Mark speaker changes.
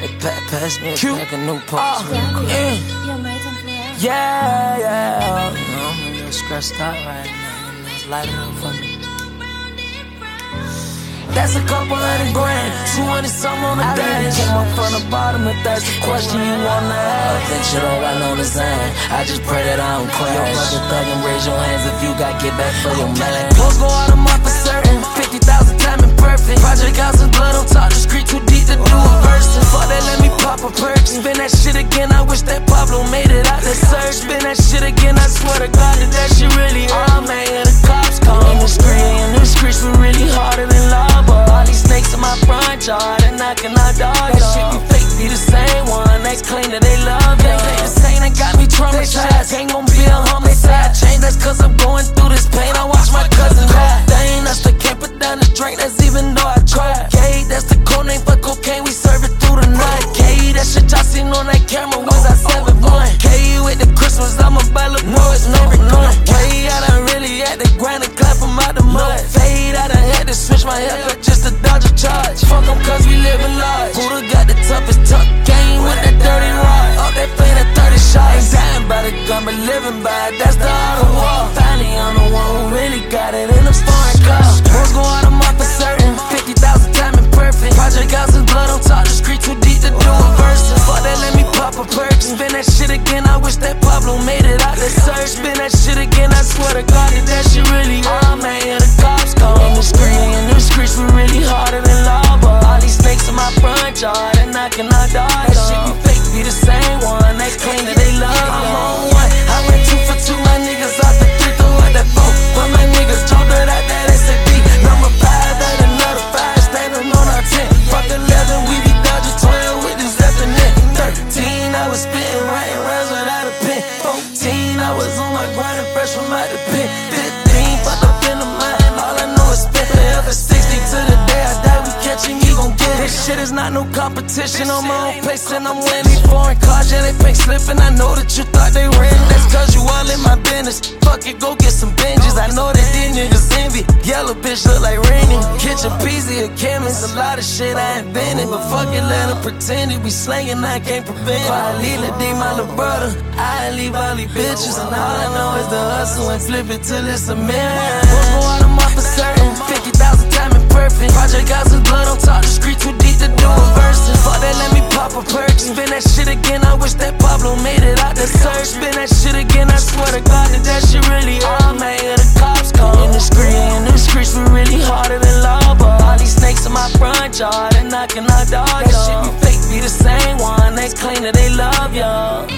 Speaker 1: Pass me a pack of Newports real quick. Yeah. I'm a little stressed out right now. Let's light it up for me. That's a couple $100 grand, 200 something on the dash. Came up from the bottom, if that's the question you wanna ask. Think shit all I know is I just pray that I don't crash. Your brother thuggin', raise your hands if you got get back for your man. Clothes go out of my for certain, 50,000 timing perfect. Project house and blood on top, the street too deep to do a verse. Fuck that, let me pop a perk. Spin that shit again, I wish that Pablo made it out the search. Spin that shit again, I swear to God that shit really hurt. Man, yeah, the cops call in the streets were really harder than lava. All these snakes in my front yard, and knocking our dogs. That shit be fake, be the same one. They claim that they love you. They saying that got me traumatized. Ain't gon' be a homicide. Change that's cause I'm going through this pain. I watch my cousin die. They ain't us that can't put down the drink. That's even though I tried. K, that's the code name for cocaine. We serve it through the night. K, that shit y'all seen on that camera was I 7'1". K, with the Christmas, I'm a bella boy. It's no way. I done really had to grind and clap from out the mud. Fade, I done had to switch my haircut just to dodge a charge. Fuck 'em cause we living large. Buddha got the toughest tuck game with that dirty rod. Up there playing that 30 shots. Ain't dying by the gun but living by it, that's the art of war. Finally I'm the one who really got it in them foreign cars. What's going on for certain, 50,000 timing perfect. Project house and blood on top, the street too deep to do a verse. Fuck that, let me pop a perk. Spin that shit again, I wish that Pablo made it out the search. Spin that shit again, I swear to God that shit really hurt. Man, yeah, the cops call in the streets were really harder than lava. All these snakes in my front yard, they knocking our dogs. That shit be fake, be the same one. They claim that they love you. I'm on one, I went 2 for 2. My niggas off the 3 through at that 4. But my niggas jumped it out that SAP. Number 5 at another 5, standing on our 10. Fuck 11, we be dodging 12 with this after net. 13, I was spitting writing rhymes without a pen. 14, I was on my grind and fresh from out the pen. 15, fucked up in the mind, all I know is spit. Forever 60 to the day I die, we catching, you gon' get it. This shit is not no competition, on my own pace and I'm winning. Foreign cars, yeah, they pink slipping. I know that you thought they ran. That's cause you all in my business. Fuck it, go get some binges. I know that these niggas envy. Yellow bitch look like Rainy. Kitchen peasy, a chemist. A lot of shit I invented. But fuck it, let them pretend it. We slanging, I can't prevent it. I leave the D, my little brother. I leave all these bitches. And all I know is the hustle and flip it till it's a million. What's going on for certain, 50,000 timing perfect. Project house and blood on top, the street too deep to do a verse. Fuck that, let me pop a perk. Spin that shit again, I wish that Pablo made it out the search. Spin that shit again, I swear to God that shit really hurt. Man, yeah, the cops call in the streets were really harder than lava. All these snakes in my front yard, they knocking our dogs. That shit be fake, be the same one. They claim that they love y'all.